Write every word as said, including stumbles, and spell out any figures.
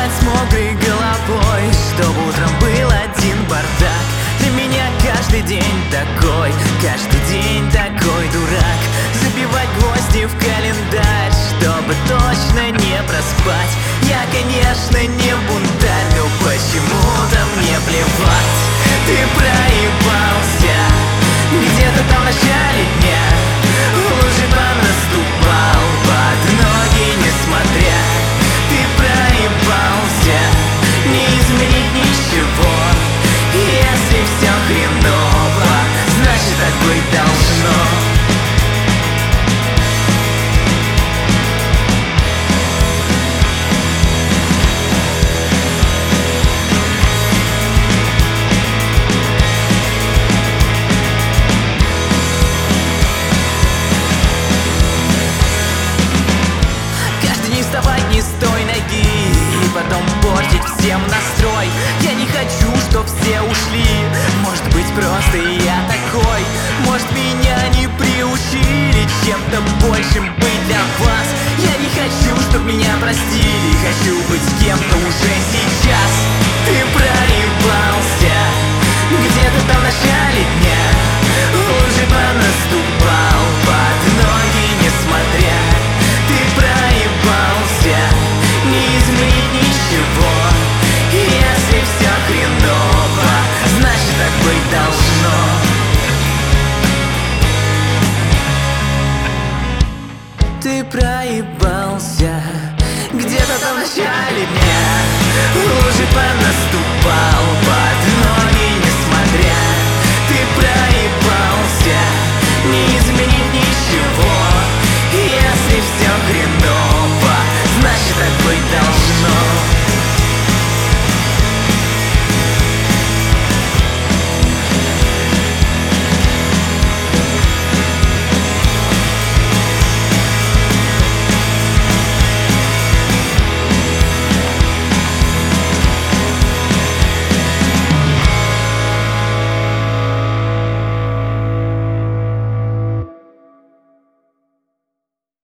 спать с мокрой головой, чтобы утром был один бардак. Для меня каждый день такой, каждый день такой дурак. Забивать гвозди в календарь, чтобы точно не проспать. Я, конечно, не бунтарь, но почему-то мне плевать. Ты проебался где-то там в начале дня, лучше бы наступал под ноги несмотря. Ты проебался, не изменить ничего. Если все хреново, значит так быть должно. Вставать не с той ноги и потом портить всем настрой. Я не хочу, чтоб все ушли. Может быть, просто я такой. Может, меня не приучили чем-то большим быть для вас. Я не хочу, чтоб меня простили. Хочу быть кем-то уже сейчас. Ты проебался где-то там в начале дня, лучше бы наступал под ноги несмотря. Ты проебался, не изменить ничего. Если все хреново, значит так быть должно. Ты проебался где-то там в начале дня, лучше бы наступал под